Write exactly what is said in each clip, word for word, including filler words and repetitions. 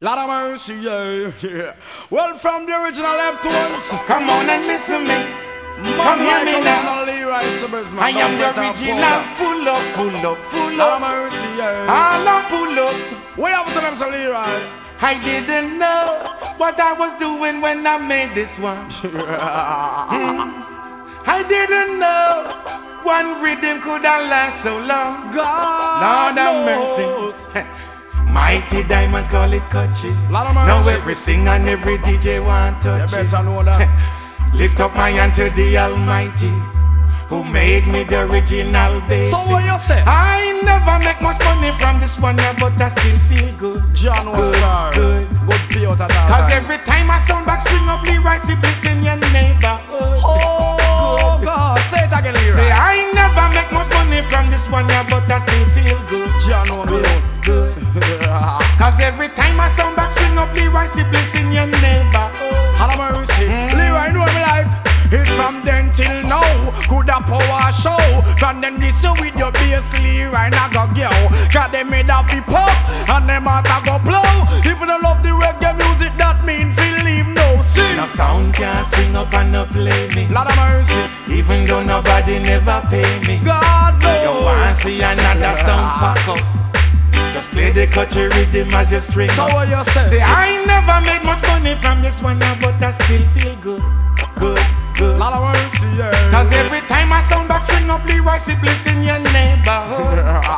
Lot of mercy, yeah, yeah. Well, from the original F-Tones. Come on and listen me. Come hear me now. I am the original, full up, full up, full Lot of up. mercy, yeah. All up, full up. What happened to them, Sir Leroy? I didn't know what I was doing when I made this one. Mm. I didn't know one rhythm could have last so long. God Lord have knows. mercy. Mighty diamonds call it Kutchi. Lot of Now mercy. every singer and every D J want You touch it. better know that. Lift up my hand to the Almighty, who made me the original bass. So what you say? I never make much money from this one, yeah, but I still feel good. John was Good, star. good. Good pay out at all Cause times. every time I sound back, string up Leroy Siblings in your neighborhood. Oh Good. God, say it again, Leroy. Say I never make much money from this one, yeah, but I still feel good. John know me. Good, good. Cause every time I sound back, string up Leroy Siblings in your neighborhood. Have mercy. Leroy know me like. It's from then till now. Good a power show. From them this with your bass Leroy na go go. Cause they made a fi pop and them heart a go blow. If you don't love the reggae music, that mean feel leave no sing. No sound can't string up and no play me. Lot of mercy. Even though nobody never pay me. God knows. You want see another sound pack up, just play the country rhythm as you string So up. what you say? Say I never made much money from this one now, but I still feel good. Good, good. Lot of mercy, yeah. Cause every time I sound back string up Leroy Siblings in your neighborhood.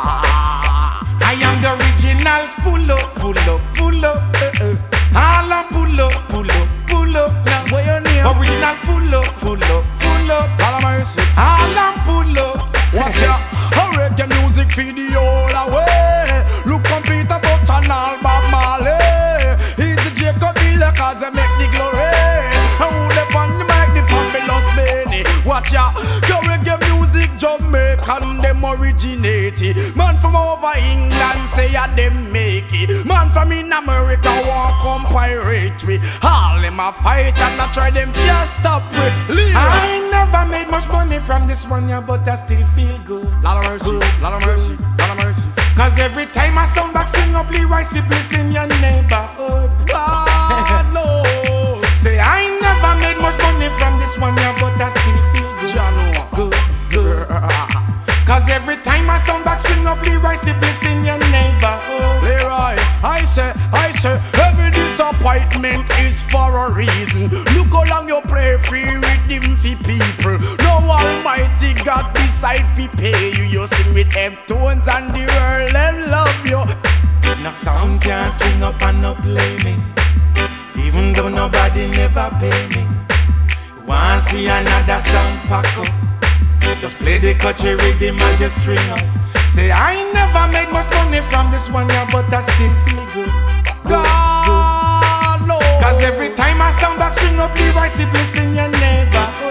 I am the original, full up, full up, full up. All up, pull up, pull up, pull up now. What your name? Original, full up, full up, full up. Lot of mercy. All up, pull up. Watch ya, a reggae music feed the whole away. Look on Peter Butch and all Bob Marley. He's the Jacob Miller cause they make the glory. And who they on the mic, the fabulous Benny. Watch ya, the reggae music Jamaican them originated. Man from over England say ya them make it. Man from in America want come pirate we. All them a fight and I try them can't stop with Leroy. I never made much money from this one, yeah, but I still feel good. Lot of mercy, Good. lot of mercy, lot of mercy. Cause every time I sound back, string up Leroy Siblings in your neighborhood. God knows. Say I never made much money from this one, yeah, but I still feel good. Jah know. Good, good. Cause every time I sound back, string up Leroy Siblings in your neighborhood. Leroy, I say, I say, every disappointment is for a reason. Look how long you play free rhythm for people. No almighty God beside fi pay you. You sing with F-Tones and the world them love you. No sound can't string up and no play me, even though nobody never pay me. Want see another sound pack up, just play the country rhythm as you string up. Say I never made much money from this one, yeah, but I still feel good. Good, good. God knows. Cause every time I sound back, string up Leroy Siblings in your neighborhood.